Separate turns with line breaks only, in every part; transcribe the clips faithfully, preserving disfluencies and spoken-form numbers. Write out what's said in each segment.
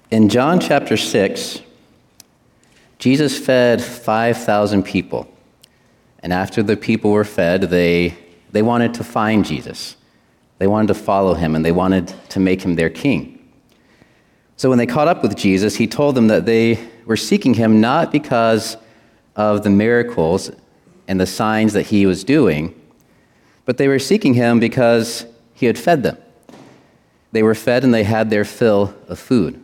In John chapter six, Jesus fed five thousand people. And after the people were fed, they, they wanted to find Jesus. They wanted to follow him, and they wanted to make him their king. So when they caught up with Jesus, he told them that they were seeking him not because of the miracles and the signs that he was doing, but they were seeking him because he had fed them. They were fed and they had their fill of food.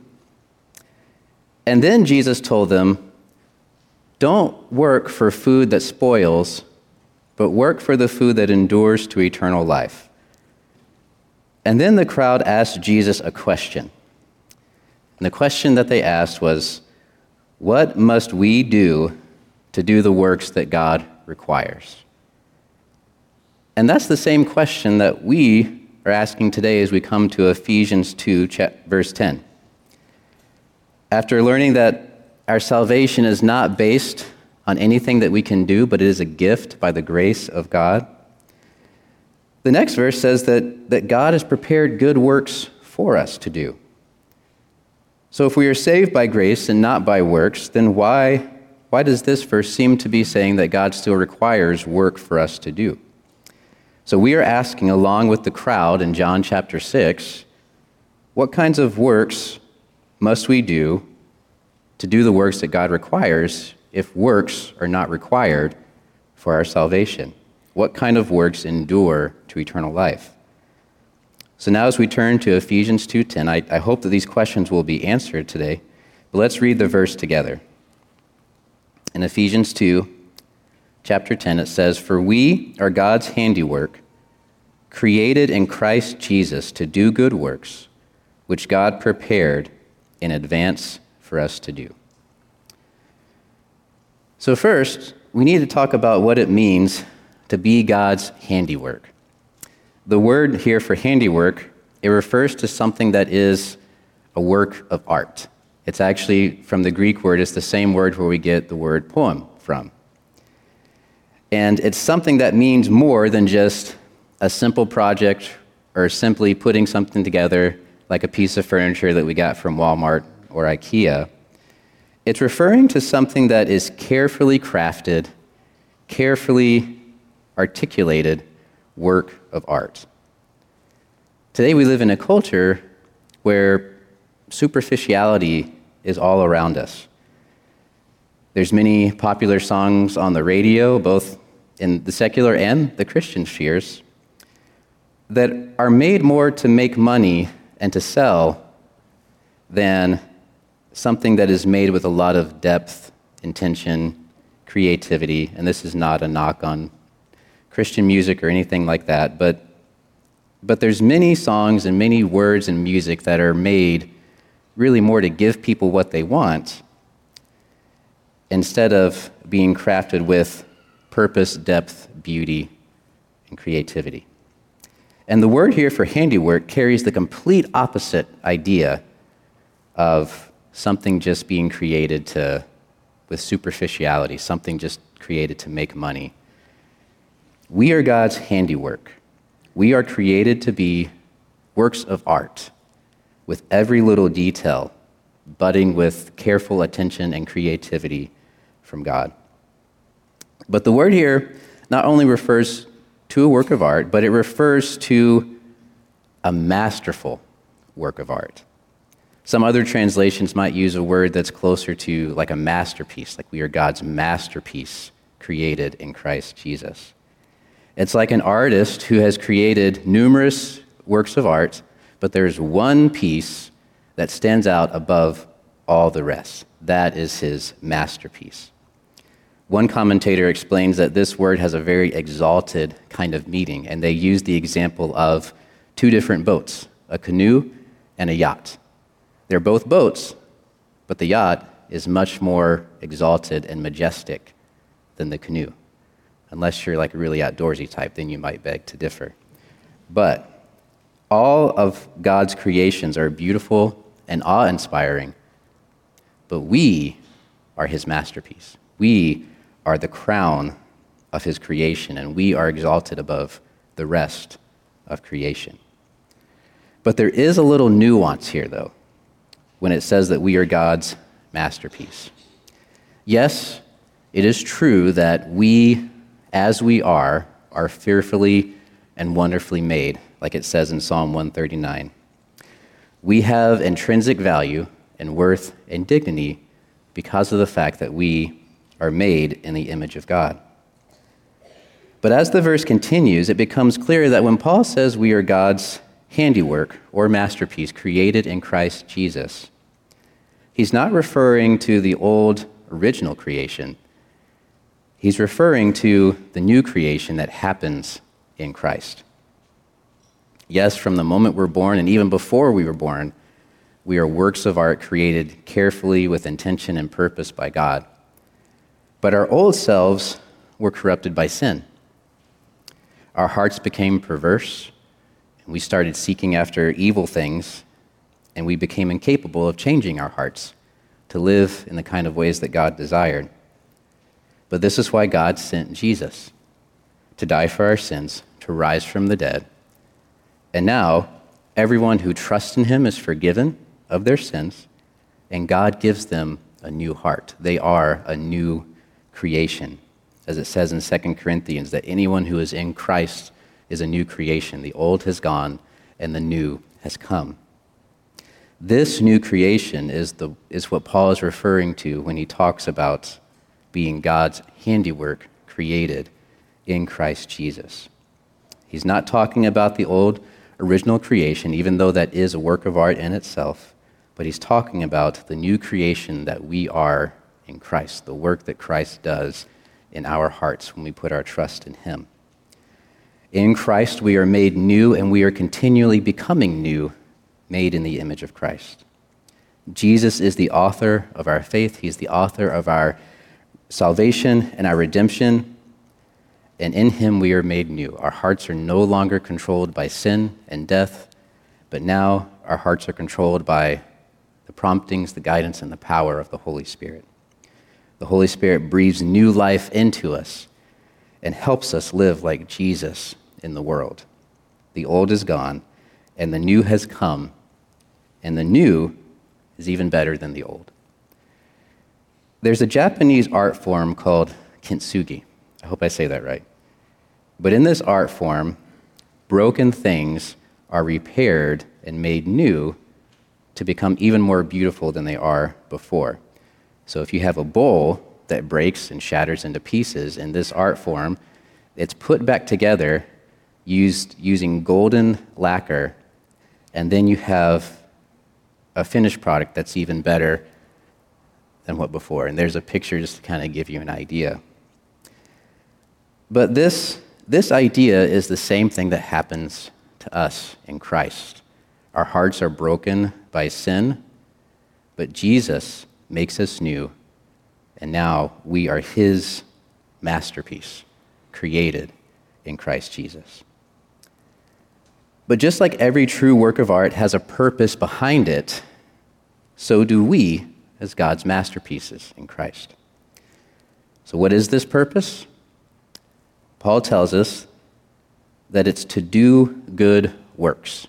And then Jesus told them, don't work for food that spoils, but work for the food that endures to eternal life. And then the crowd asked Jesus a question. And the question that they asked was, what must we do to do the works that God requires? And that's the same question that we are asking today as we come to Ephesians two, verse ten. After learning that our salvation is not based on anything that we can do, but it is a gift by the grace of God, the next verse says that, that God has prepared good works for us to do. So if we are saved by grace and not by works, then why, why does this verse seem to be saying that God still requires work for us to do? So we are asking, along with the crowd in John chapter six, what kinds of works must we do to do the works that God requires if works are not required for our salvation? What kind of works endure to eternal life? So now as we turn to Ephesians two ten, I, I hope that these questions will be answered today. But let's read the verse together. In Ephesians two, chapter ten, it says, "For we are God's handiwork, created in Christ Jesus to do good works, which God prepared in advance for us to do." So first, we need to talk about what it means to be God's handiwork. The word here for handiwork, it refers to something that is a work of art. It's actually from the Greek word, it's the same word where we get the word poem from. And it's something that means more than just a simple project or simply putting something together like a piece of furniture that we got from Walmart or IKEA. It's referring to something that is carefully crafted, carefully articulated work of art. Today we live in a culture where superficiality is all around us. There's many popular songs on the radio, both in the secular and the Christian spheres, that are made more to make money and to sell than something that is made with a lot of depth, intention, creativity. And this is not a knock on Christian music or anything like that, but but there's many songs and many words and music that are made really more to give people what they want instead of being crafted with purpose, depth, beauty, and creativity. And the word here for handiwork carries the complete opposite idea of something just being created to, with superficiality, something just created to make money. We are God's handiwork. We are created to be works of art with every little detail budding with careful attention and creativity from God. But the word here not only refers to a work of art, but it refers to a masterful work of art. Some other translations might use a word that's closer to like a masterpiece, like we are God's masterpiece created in Christ Jesus. It's like an artist who has created numerous works of art, but there's one piece that stands out above all the rest. That is his masterpiece. One commentator explains that this word has a very exalted kind of meaning, and they use the example of two different boats, a canoe and a yacht. They're both boats, but the yacht is much more exalted and majestic than the canoe. Unless you're like a really outdoorsy type, then you might beg to differ. But all of God's creations are beautiful and awe-inspiring, but we are his masterpiece. We are the crown of his creation, and we are exalted above the rest of creation. But there is a little nuance here, though. when it says that we are God's masterpiece. Yes, it is true that we, as we are, are fearfully and wonderfully made, like it says in Psalm one thirty-nine. We have intrinsic value and worth and dignity because of the fact that we are made in the image of God. But as the verse continues, it becomes clear that when Paul says we are God's handiwork or masterpiece created in Christ Jesus, he's not referring to the old original creation. He's referring to the new creation that happens in Christ. Yes, from the moment we're born and even before we were born, we are works of art created carefully with intention and purpose by God. But our old selves were corrupted by sin. Our hearts became perverse, and we started seeking after evil things, and we became incapable of changing our hearts to live in the kind of ways that God desired. But this is why God sent Jesus, to die for our sins, to rise from the dead. And now, everyone who trusts in him is forgiven of their sins, and God gives them a new heart. They are a new creation. As it says in Second Corinthians, that anyone who is in Christ is a new creation. The old has gone, and the new has come. This new creation is the is what Paul is referring to when he talks about being God's handiwork created in Christ Jesus. He's not talking about the old original creation, even though that is a work of art in itself, but he's talking about the new creation that we are in Christ, the work that Christ does in our hearts when we put our trust in him. In Christ, we are made new, and we are continually becoming new, made in the image of Christ. Jesus is the author of our faith. He's the author of our salvation and our redemption, and in him we are made new. Our hearts are no longer controlled by sin and death, but now our hearts are controlled by the promptings, the guidance, and the power of the Holy Spirit. The Holy Spirit breathes new life into us and helps us live like Jesus in the world. The old is gone, and the new has come, and the new is even better than the old. There's a Japanese art form called kintsugi. I hope I say that right. But in this art form, broken things are repaired and made new to become even more beautiful than they are before. So if you have a bowl that breaks and shatters into pieces in this art form, it's put back together used using golden lacquer, and then you have a finished product that's even better than what before. And there's a picture just to kind of give you an idea. But this, this idea is the same thing that happens to us in Christ. Our hearts are broken by sin, but Jesus makes us new, and now we are his masterpiece, created in Christ Jesus. But just like every true work of art has a purpose behind it, so do we as God's masterpieces in Christ. So what is this purpose? Paul tells us that it's to do good works.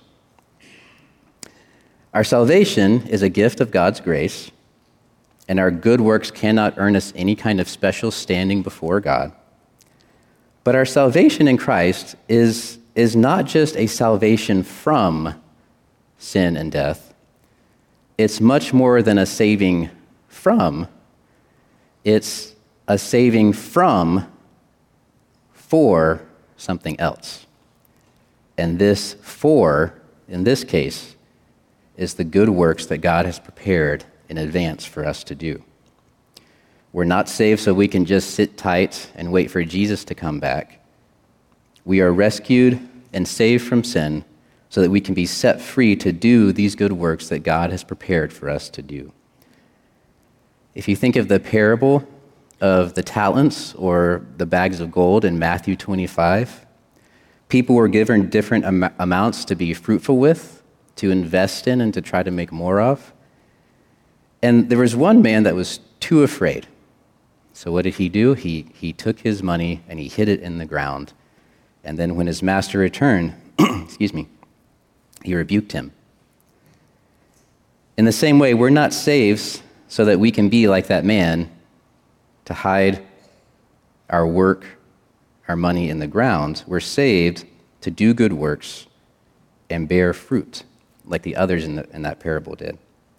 Our salvation is a gift of God's grace, and our good works cannot earn us any kind of special standing before God. But our salvation in Christ is, is not just a salvation from sin and death. It's much more than a saving from. It's a saving from for something else. And this for, in this case, is the good works that God has prepared in advance for us to do. We're not saved so we can just sit tight and wait for Jesus to come back. We are rescued and saved from sin so that we can be set free to do these good works that God has prepared for us to do. If you think of the parable of the talents or the bags of gold in Matthew twenty-five, people were given different am- amounts to be fruitful with, to invest in, and to try to make more of. And there was one man that was too afraid. So what did he do? He, he took his money and he hid it in the ground. And then when his master returned, excuse me, he rebuked him. In the same way, we're not saved so that we can be like that man, to hide our work, our money in the ground. We're saved to do good works and bear fruit, like the others in, the, in that parable did.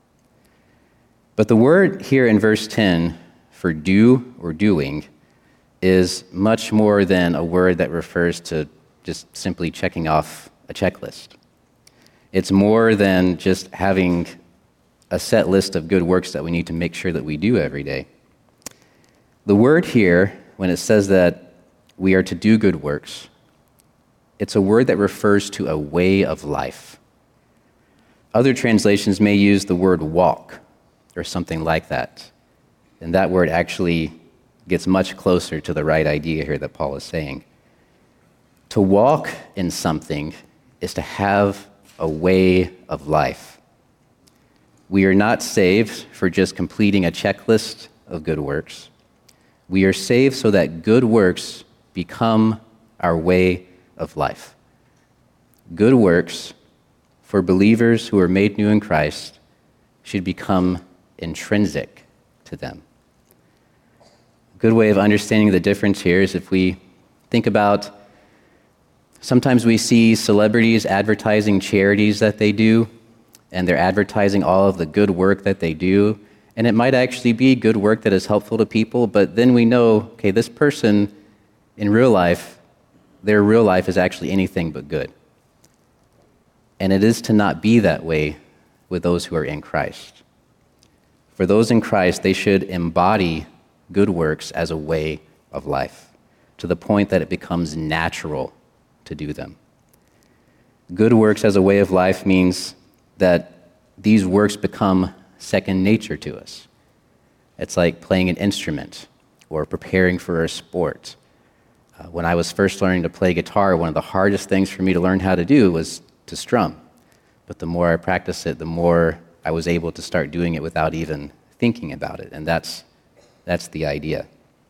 But the word here in verse ten for do or doing is much more than a word that refers to just simply checking off a checklist. It's more than just having a set list of good works that we need to make sure that we do every day. The word here, when it says that we are to do good works, it's a word that refers to a way of life. Other translations may use the word walk or something like that. And that word actually gets much closer to the right idea here that Paul is saying. To walk in something is to have a way of life. We are not saved for just completing a checklist of good works. We are saved so that good works become our way of life. Good works for believers who are made new in Christ should become intrinsic to them. A good way of understanding the difference here is if we think about, sometimes we see celebrities advertising charities that they do, and they're advertising all of the good work that they do, and it might actually be good work that is helpful to people, but then we know, okay, this person in real life, their real life is actually anything but good. And it is to not be that way with those who are in Christ. For those in Christ, they should embody good works as a way of life, to the point that it becomes natural to do them. Good works as a way of life means that these works become second nature to us. It's like playing an instrument or preparing for a sport. Uh, when I was first learning to play guitar, one of the hardest things for me to learn how to do was to strum. But the more I practiced it, the more I was able to start doing it without even thinking about it. And that's, that's the idea.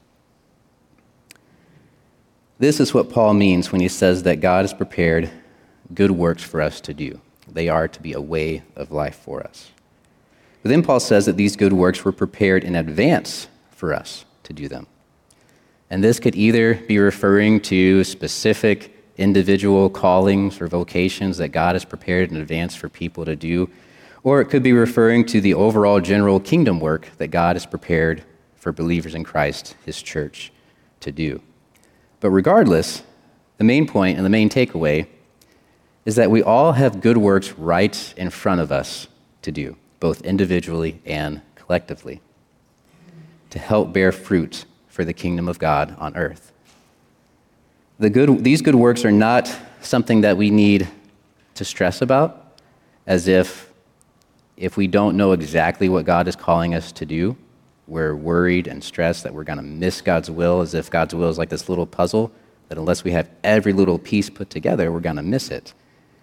This is what Paul means when he says that God has prepared good works for us to do. They are to be a way of life for us. But then Paul says that these good works were prepared in advance for us to do them. And this could either be referring to specific individual callings or vocations that God has prepared in advance for people to do, or it could be referring to the overall general kingdom work that God has prepared for believers in Christ, his church, to do. But regardless, the main point and the main takeaway is that we all have good works right in front of us to do, both individually and collectively, to help bear fruit for the kingdom of God on earth. The good, these good works are not something that we need to stress about, as if if we don't know exactly what God is calling us to do, we're worried and stressed that we're going to miss God's will, as if God's will is like this little puzzle, that unless we have every little piece put together, we're going to miss it.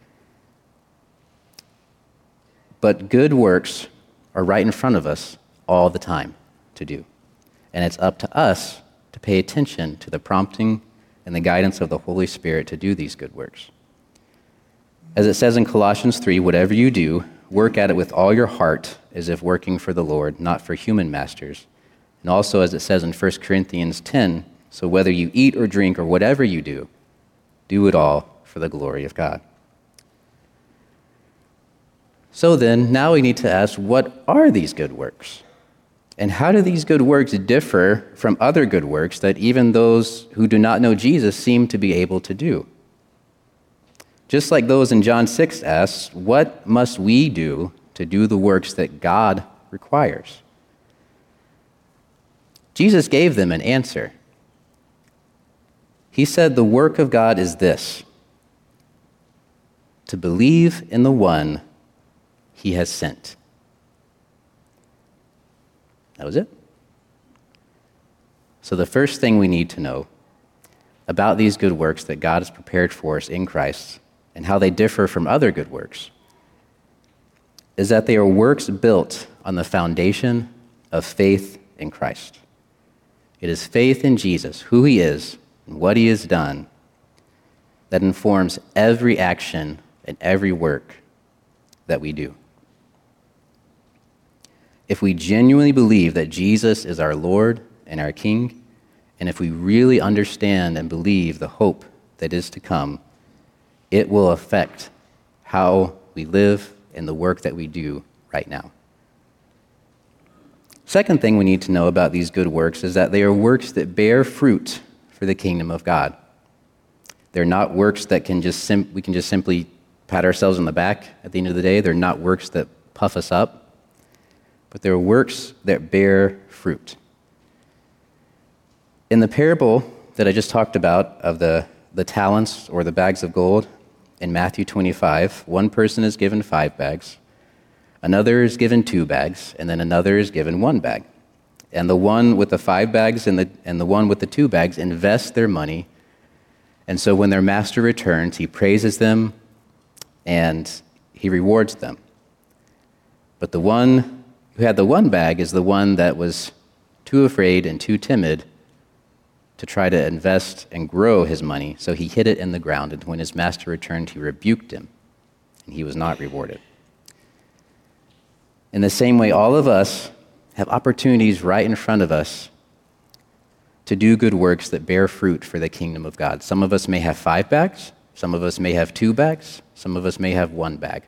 But good works are right in front of us all the time to do. And it's up to us to pay attention to the prompting and the guidance of the Holy Spirit to do these good works. As it says in Colossians three, whatever you do, work at it with all your heart as if working for the Lord, not for human masters. And also as it says in First Corinthians ten, so whether you eat or drink or whatever you do, do it all for the glory of God. So then, now we need to ask, what are these good works? And how do these good works differ from other good works that even those who do not know Jesus seem to be able to do? Just like those in John six asks, what must we do to do the works that God requires? Jesus gave them an answer. He said, the work of God is this, to believe in the one he has sent. That was it. So the first thing we need to know about these good works that God has prepared for us in Christ and how they differ from other good works is that they are works built on the foundation of faith in Christ. It is faith in Jesus, who he is and what he has done, that informs every action and every work that we do. if we genuinely believe that Jesus is our Lord and our King, and if we really understand and believe the hope that is to come, it will affect how we live and the work that we do right now. Second thing we need to know about these good works is that they are works that bear fruit for the kingdom of God. They're not works that can just sim- we can just simply pat ourselves on the back at the end of the day. They're not works that puff us up, but they're works that bear fruit. In the parable that I just talked about of the, the talents or the bags of gold in Matthew twenty-five, one person is given five bags, another is given two bags, and then another is given one bag. And the one with the five bags and the, and the one with the two bags invest their money. And so when their master returns, he praises them and he rewards them. But the one who had the one bag is the one that was too afraid and too timid to try to invest and grow his money, so he hid it in the ground, and when his master returned, he rebuked him, and he was not rewarded. In the same way, all of us have opportunities right in front of us to do good works that bear fruit for the kingdom of God. Some of us may have five bags, some of us may have two bags, some of us may have one bag.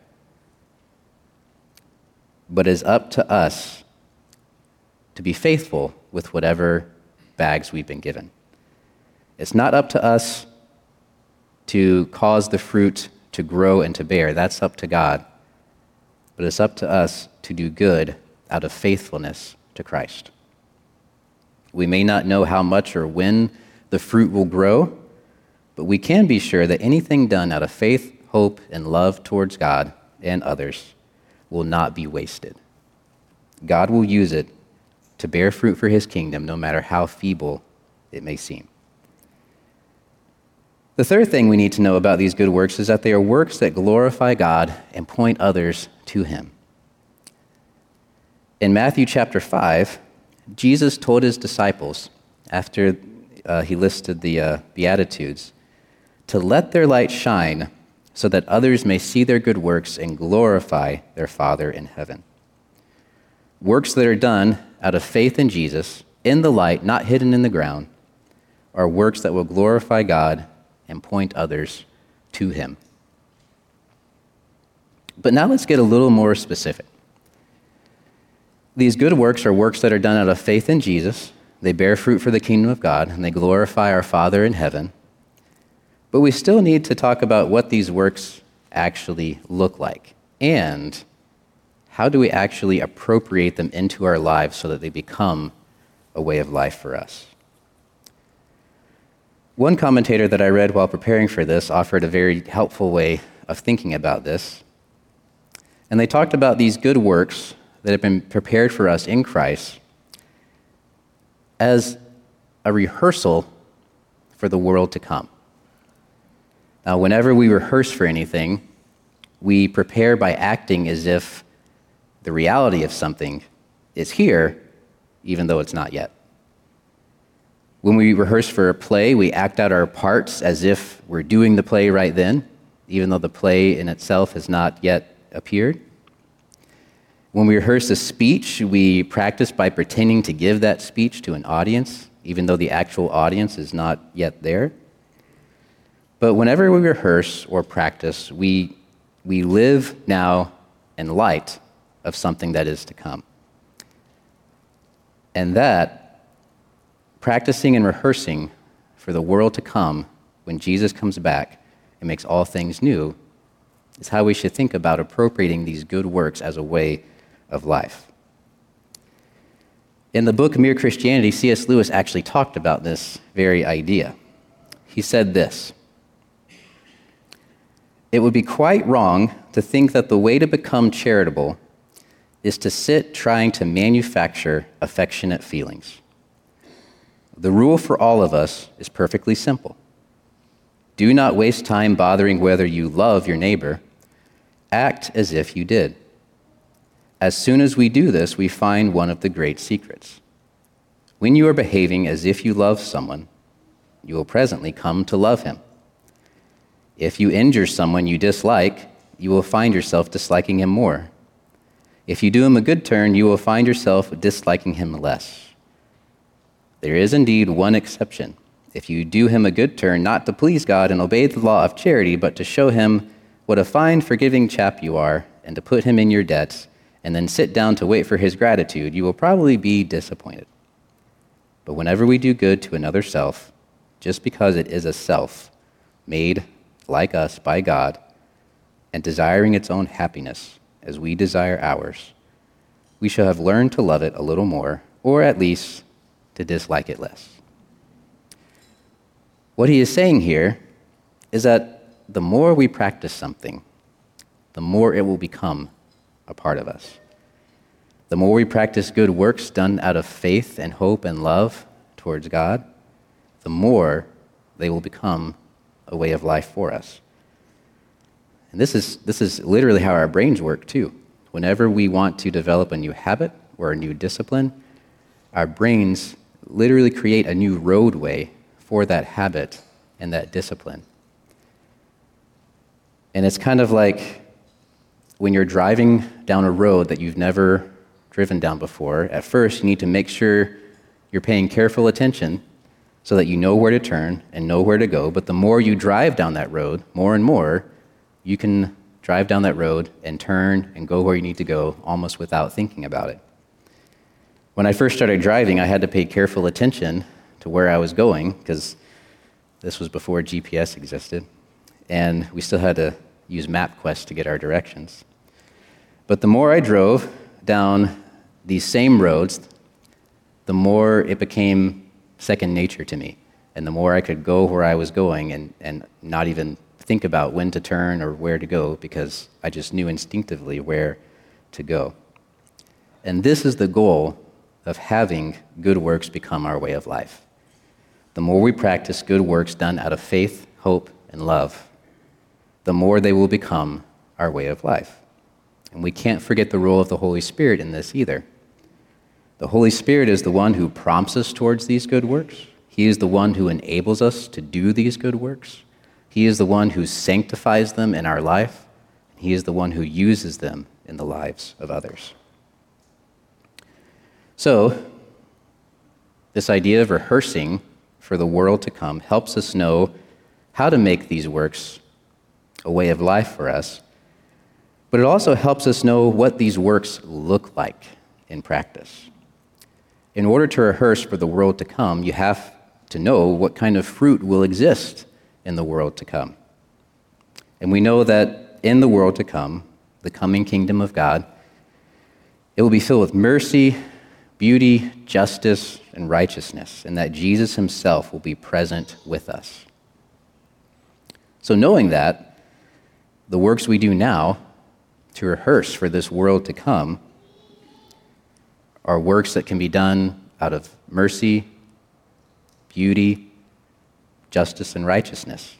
But it's up to us to be faithful with whatever bags we've been given. It's not up to us to cause the fruit to grow and to bear. That's up to God. But it's up to us to do good out of faithfulness to Christ. We may not know how much or when the fruit will grow, but we can be sure that anything done out of faith, hope, and love towards God and others will not be wasted. God will use it to bear fruit for his kingdom, no matter how feeble it may seem. The third thing we need to know about these good works is that they are works that glorify God and point others to him. In Matthew chapter five, Jesus told his disciples, after uh, he listed the uh, Beatitudes, to let their light shine so that others may see their good works and glorify their Father in heaven. Works that are done out of faith in Jesus, in the light, not hidden in the ground, are works that will glorify God and point others to him. But now let's get a little more specific. These good works are works that are done out of faith in Jesus. They bear fruit for the kingdom of God, and they glorify our Father in heaven. But we still need to talk about what these works actually look like, and how do we actually appropriate them into our lives so that they become a way of life for us. One commentator that I read while preparing for this offered a very helpful way of thinking about this. And they talked about these good works that have been prepared for us in Christ as a rehearsal for the world to come. Now, whenever we rehearse for anything, we prepare by acting as if the reality of something is here, even though it's not yet. When we rehearse for a play, we act out our parts as if we're doing the play right then, even though the play in itself has not yet appeared. When we rehearse a speech, we practice by pretending to give that speech to an audience, even though the actual audience is not yet there. But whenever we rehearse or practice, we, we live now in light of something that is to come. And that, practicing and rehearsing for the world to come when Jesus comes back and makes all things new, is how we should think about appropriating these good works as a way of life. In the book Mere Christianity, C S Lewis actually talked about this very idea. He said this: "It would be quite wrong to think that the way to become charitable is to sit trying to manufacture affectionate feelings. The rule for all of us is perfectly simple. Do not waste time bothering whether you love your neighbor. Act as if you did. As soon as we do this, we find one of the great secrets. When you are behaving as if you love someone, you will presently come to love him. If you injure someone you dislike, you will find yourself disliking him more. If you do him a good turn, you will find yourself disliking him less. There is indeed one exception. If you do him a good turn, not to please God and obey the law of charity, but to show him what a fine, forgiving chap you are, and to put him in your debts, and then sit down to wait for his gratitude, you will probably be disappointed. But whenever we do good to another self, just because it is a self, made like us by God, and desiring its own happiness as we desire ours, we shall have learned to love it a little more, or at least to dislike it less. What he is saying here is that the more we practice something, the more it will become a part of us. The more we practice good works done out of faith and hope and love towards God, the more they will become a way of life for us. And this is, this is literally how our brains work too. Whenever we want to develop a new habit or a new discipline, our brains literally create a new roadway for that habit and that discipline. And it's kind of like when you're driving down a road that you've never driven down before. At first, you need to make sure you're paying careful attention so that you know where to turn and know where to go. But the more you drive down that road, more and more, you can drive down that road and turn and go where you need to go almost without thinking about it. When I first started driving, I had to pay careful attention to where I was going because this was before G P S existed, and we still had to use MapQuest to get our directions. But the more I drove down these same roads, the more it became second nature to me, and the more I could go where I was going and, and not even think about when to turn or where to go because I just knew instinctively where to go. And this is the goal of having good works become our way of life. The more we practice good works done out of faith, hope, and love, the more they will become our way of life. And we can't forget the role of the Holy Spirit in this either. The Holy Spirit is the one who prompts us towards these good works. He is the one who enables us to do these good works. He is the one who sanctifies them in our life. He is the one who uses them in the lives of others. So, this idea of rehearsing for the world to come helps us know how to make these works a way of life for us, but it also helps us know what these works look like in practice. In order to rehearse for the world to come, you have to know what kind of fruit will exist in the world to come. And we know that in the world to come, the coming kingdom of God, it will be filled with mercy, beauty, justice, and righteousness, and that Jesus himself will be present with us. So knowing that, the works we do now to rehearse for this world to come are works that can be done out of mercy, beauty, justice, and righteousness.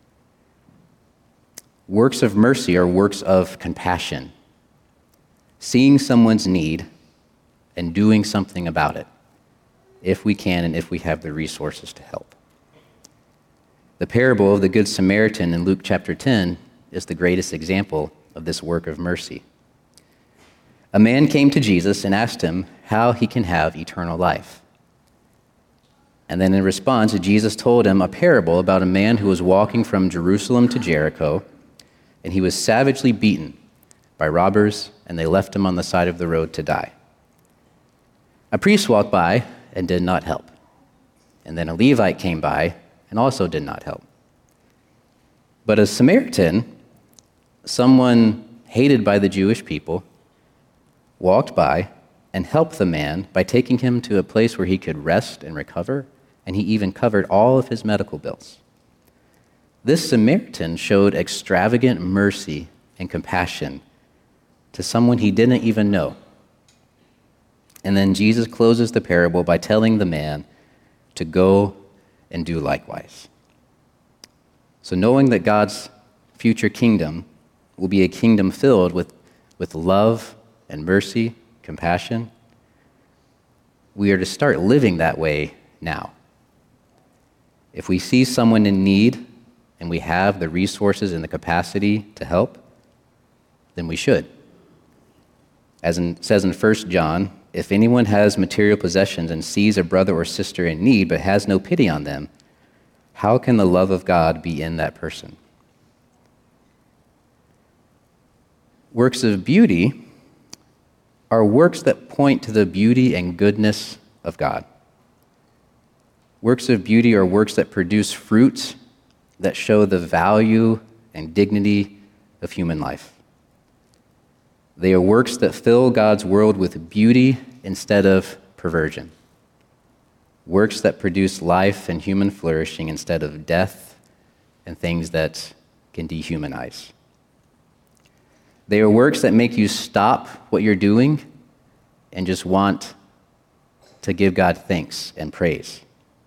Works of mercy are works of compassion, seeing someone's need and doing something about it, if we can and if we have the resources to help. The parable of the Good Samaritan in Luke chapter ten is the greatest example of this work of mercy. A man came to Jesus and asked him how he can have eternal life. And then in response, Jesus told him a parable about a man who was walking from Jerusalem to Jericho, and he was savagely beaten by robbers, and they left him on the side of the road to die. A priest walked by and did not help. And then a Levite came by and also did not help. But a Samaritan, someone hated by the Jewish people, walked by and helped the man by taking him to a place where he could rest and recover, and he even covered all of his medical bills. This Samaritan showed extravagant mercy and compassion to someone he didn't even know. And then Jesus closes the parable by telling the man to go and do likewise. So knowing that God's future kingdom will be a kingdom filled with, with love and mercy, compassion, we are to start living that way now. If we see someone in need and we have the resources and the capacity to help, then we should. As it says in First John, if anyone has material possessions and sees a brother or sister in need but has no pity on them, how can the love of God be in that person? Works of beauty are works that point to the beauty and goodness of God. Works of beauty are works that produce fruits that show the value and dignity of human life. They are works that fill God's world with beauty instead of perversion. Works that produce life and human flourishing instead of death and things that can dehumanize. They are works that make you stop what you're doing and just want to give God thanks and praise.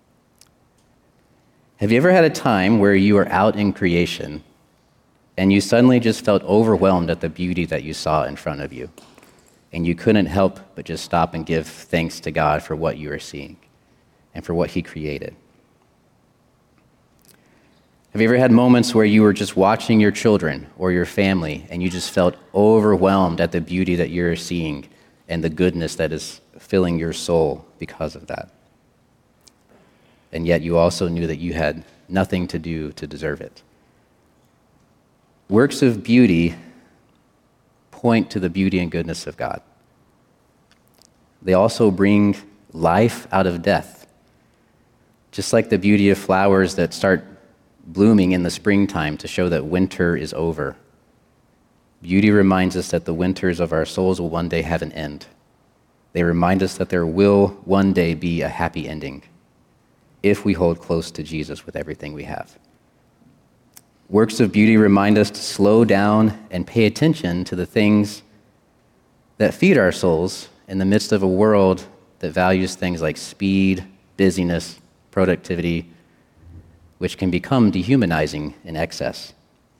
Have you ever had a time where you were out in creation and you suddenly just felt overwhelmed at the beauty that you saw in front of you, and you couldn't help but just stop and give thanks to God for what you were seeing and for what He created? Have you ever had moments where you were just watching your children or your family and you just felt overwhelmed at the beauty that you're seeing and the goodness that is filling your soul because of that? And yet you also knew that you had nothing to do to deserve it. Works of beauty point to the beauty and goodness of God. They also bring life out of death. Just like the beauty of flowers that start blooming in the springtime to show that winter is over. Beauty reminds us that the winters of our souls will one day have an end. They remind us that there will one day be a happy ending if we hold close to Jesus with everything we have. Works of beauty remind us to slow down and pay attention to the things that feed our souls in the midst of a world that values things like speed, busyness, productivity, which can become dehumanizing in excess.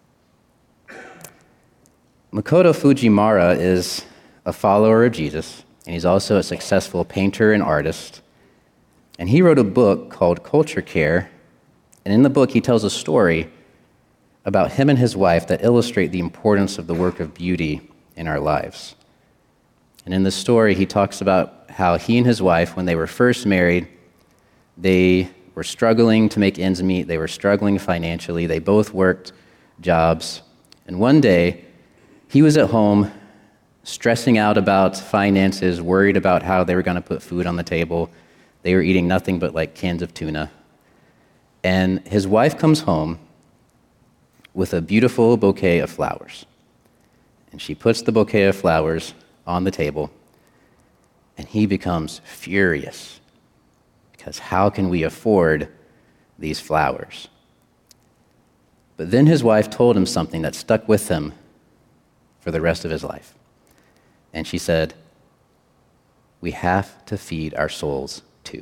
Makoto Fujimura is a follower of Jesus, and he's also a successful painter and artist. And he wrote a book called Culture Care, and in the book he tells a story about him and his wife that illustrate the importance of the work of beauty in our lives. And in the story he talks about how he and his wife, when they were first married, they were struggling to make ends meet. They were struggling financially. They both worked jobs. And one day, he was at home stressing out about finances, worried about how they were going to put food on the table. They were eating nothing but like cans of tuna. And his wife comes home with a beautiful bouquet of flowers. And she puts the bouquet of flowers on the table, and he becomes furious. Because how can we afford these flowers? But then his wife told him something that stuck with him for the rest of his life. And she said, we have to feed our souls too.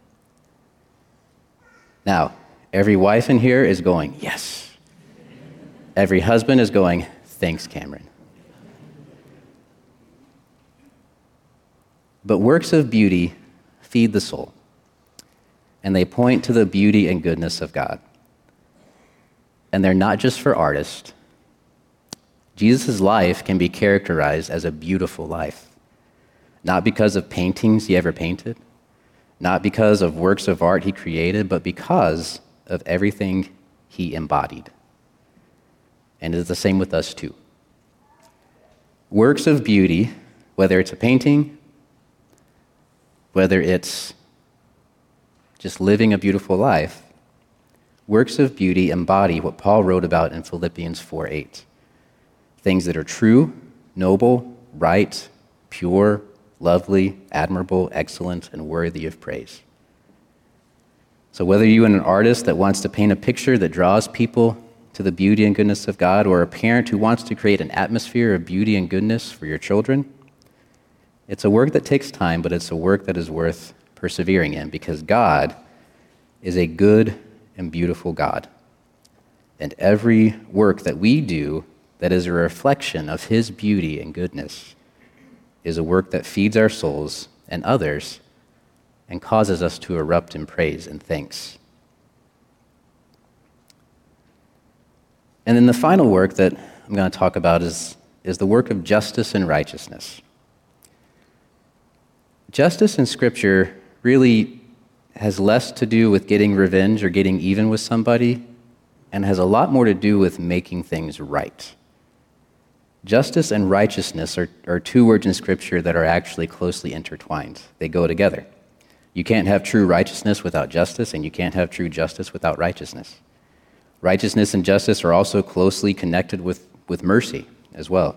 Now, every wife in here is going, yes. Every husband is going, thanks, Cameron. But works of beauty feed the soul, and they point to the beauty and goodness of God. And they're not just for artists. Jesus' life can be characterized as a beautiful life, not because of paintings he ever painted, not because of works of art he created, but because of everything he embodied. And it is the same with us too. Works of beauty, whether it's a painting, whether it's just living a beautiful life, works of beauty embody what Paul wrote about in Philippians four eight. Things that are true, noble, right, pure, lovely, admirable, excellent, and worthy of praise. So whether you're an artist that wants to paint a picture that draws people to the beauty and goodness of God, or a parent who wants to create an atmosphere of beauty and goodness for your children, it's a work that takes time, but it's a work that is worth persevering in, because God is a good and beautiful God. And every work that we do that is a reflection of His beauty and goodness is a work that feeds our souls and others and causes us to erupt in praise and thanks. And then the final work that I'm going to talk about is, is the work of justice and righteousness. Justice in Scripture really has less to do with getting revenge or getting even with somebody, and has a lot more to do with making things right. Justice and righteousness are, are two words in Scripture that are actually closely intertwined. They go together. You can't have true righteousness without justice, and you can't have true justice without righteousness. Righteousness and justice are also closely connected with, with mercy as well.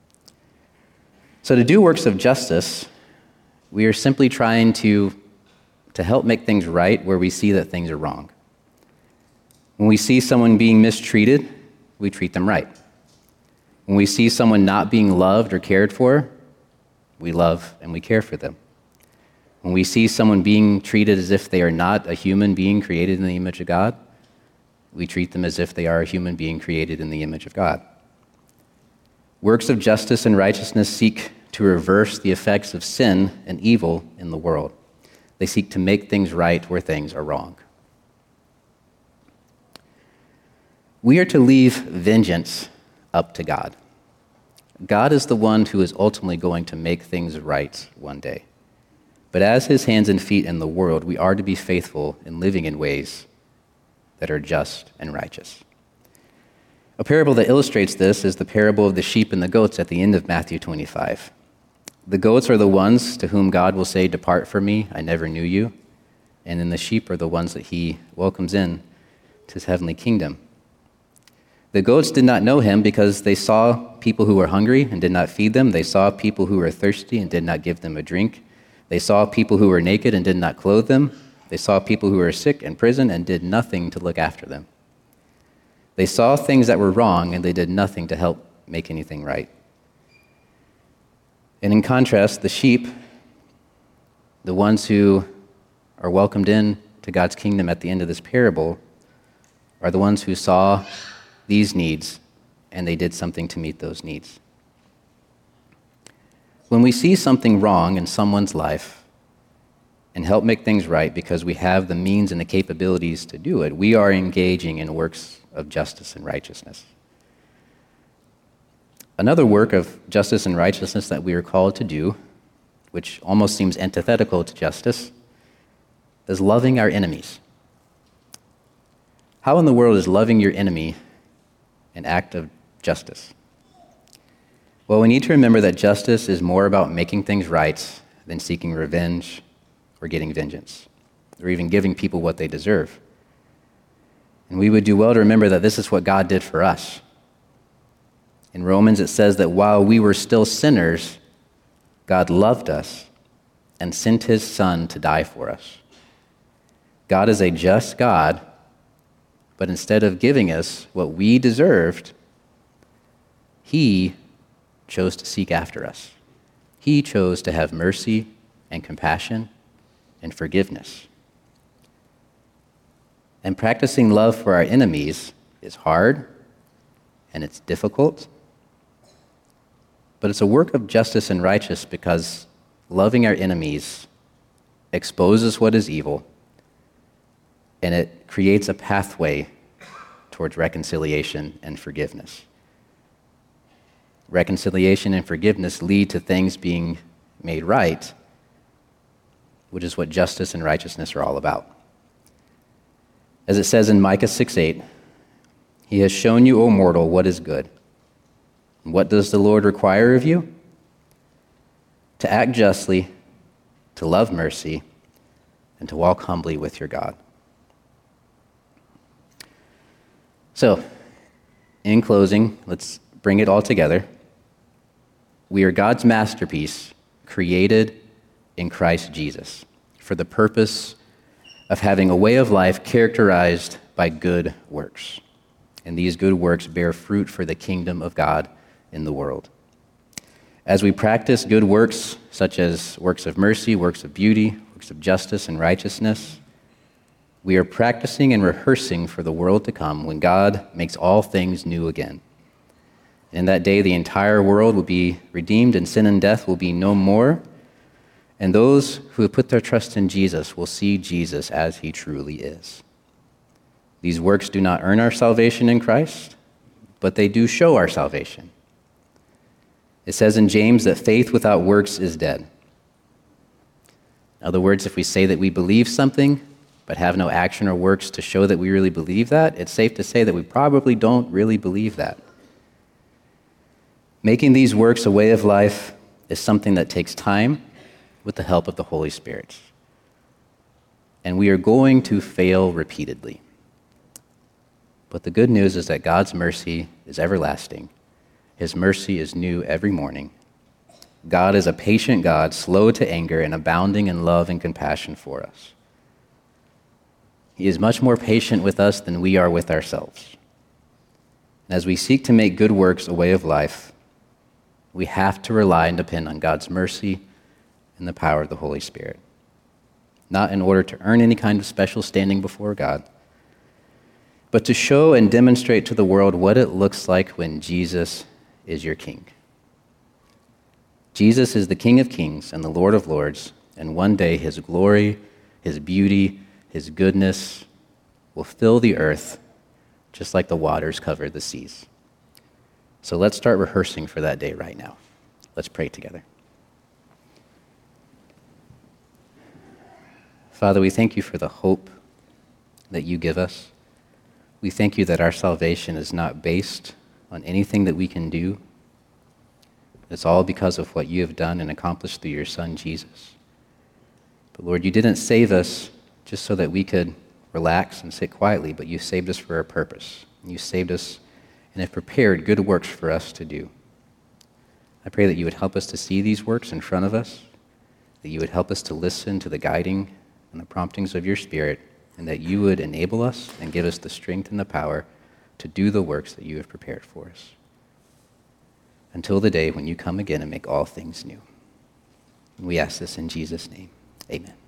So to do works of justice, we are simply trying to, to help make things right where we see that things are wrong. When we see someone being mistreated, we treat them right. When we see someone not being loved or cared for, we love and we care for them. When we see someone being treated as if they are not a human being created in the image of God, we treat them as if they are a human being created in the image of God. Works of justice and righteousness seek to reverse the effects of sin and evil in the world. They seek to make things right where things are wrong. We are to leave vengeance up to God. God is the one who is ultimately going to make things right one day. But as his hands and feet in the world, we are to be faithful in living in ways that are just and righteous. A parable that illustrates this is the parable of the sheep and the goats at the end of Matthew twenty-five. The goats are the ones to whom God will say, "Depart from me, I never knew you." And then the sheep are the ones that he welcomes in to his heavenly kingdom. The goats did not know him because they saw people who were hungry and did not feed them. They saw people who were thirsty and did not give them a drink. They saw people who were naked and did not clothe them. They saw people who were sick in prison and did nothing to look after them. They saw things that were wrong and they did nothing to help make anything right. And in contrast, the sheep, the ones who are welcomed in to God's kingdom at the end of this parable, are the ones who saw these needs and they did something to meet those needs. When we see something wrong in someone's life and help make things right because we have the means and the capabilities to do it, we are engaging in works of justice and righteousness. Another work of justice and righteousness that we are called to do, which almost seems antithetical to justice, is loving our enemies. How in the world is loving your enemy an act of justice? Well, we need to remember that justice is more about making things right than seeking revenge or getting vengeance, or even giving people what they deserve. And we would do well to remember that this is what God did for us. In Romans, it says that while we were still sinners, God loved us and sent his Son to die for us. God is a just God, but instead of giving us what we deserved, he chose to seek after us. He chose to have mercy and compassion and forgiveness. And practicing love for our enemies is hard and it's difficult, but it's a work of justice and righteousness because loving our enemies exposes what is evil and it creates a pathway towards reconciliation and forgiveness. Reconciliation and forgiveness lead to things being made right, which is what justice and righteousness are all about. As it says in Micah six eight, "He has shown you, O mortal, what is good. And what does the Lord require of you? To act justly, to love mercy, and to walk humbly with your God." So, in closing, let's bring it all together. We are God's masterpiece, created in Christ Jesus, for the purpose of having a way of life characterized by good works. And these good works bear fruit for the kingdom of God in the world. As we practice good works, such as works of mercy, works of beauty, works of justice and righteousness, we are practicing and rehearsing for the world to come when God makes all things new again. In that day, the entire world will be redeemed and sin and death will be no more. And those who have put their trust in Jesus will see Jesus as he truly is. These works do not earn our salvation in Christ, but they do show our salvation. It says in James that faith without works is dead. In other words, if we say that we believe something, but have no action or works to show that we really believe that, it's safe to say that we probably don't really believe that. Making these works a way of life is something that takes time with the help of the Holy Spirit. And we are going to fail repeatedly. But the good news is that God's mercy is everlasting. His mercy is new every morning. God is a patient God, slow to anger and abounding in love and compassion for us. He is much more patient with us than we are with ourselves. And as we seek to make good works a way of life, we have to rely and depend on God's mercy and the power of the Holy Spirit. Not in order to earn any kind of special standing before God, but to show and demonstrate to the world what it looks like when Jesus is your King. Jesus is the King of Kings and the Lord of Lords, and one day his glory, his beauty, his goodness will fill the earth just like the waters cover the seas. So let's start rehearsing for that day right now. Let's pray together. Father, we thank you for the hope that you give us. We thank you that our salvation is not based on anything that we can do. It's all because of what you have done and accomplished through your Son, Jesus. But Lord, you didn't save us just so that we could relax and sit quietly, but you saved us for a purpose. You saved us and have prepared good works for us to do. I pray that you would help us to see these works in front of us, that you would help us to listen to the guiding and the promptings of your Spirit, and that you would enable us and give us the strength and the power to do the works that you have prepared for us. Until the day when you come again and make all things new. We ask this in Jesus' name. Amen.